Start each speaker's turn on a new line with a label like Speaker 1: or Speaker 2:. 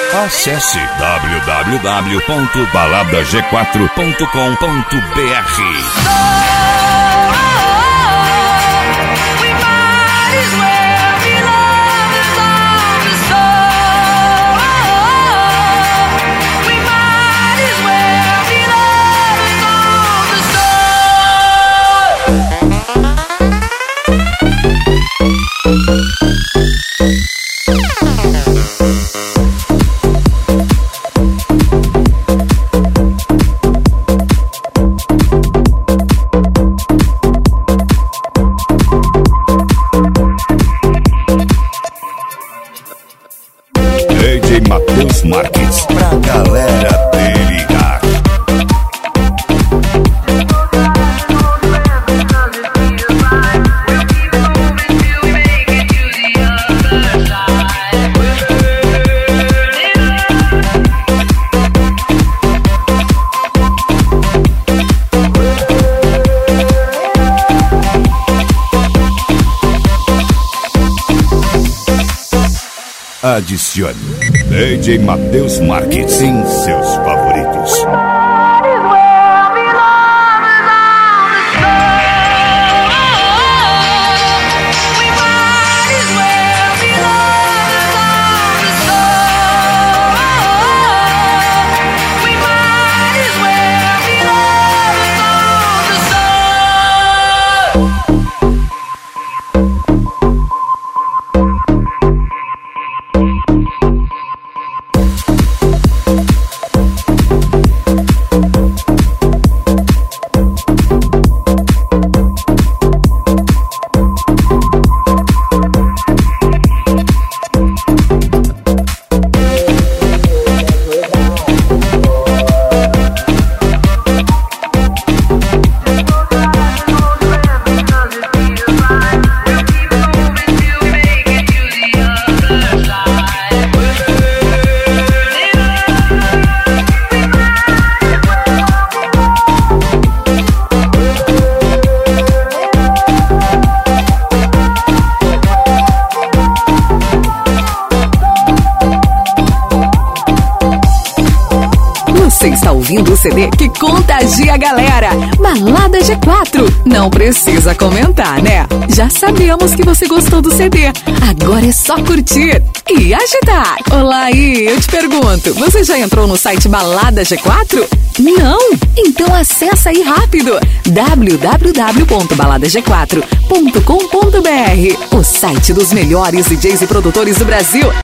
Speaker 1: Acesse www.baladag4.com.br. DJ Matheus Marques, pra galera delirar. Adicione DJ Matheus Marques em seus favoritos.
Speaker 2: Você está ouvindo o CD que contagia a galera. Balada G4. Não precisa comentar, né? Já sabemos que você gostou do CD. Agora é só curtir e agitar. Olá aí, eu te pergunto, você já entrou no site Balada G4? Não? Então acessa aí rápido. www.baladag4.com.br, o site dos melhores DJs e produtores do Brasil.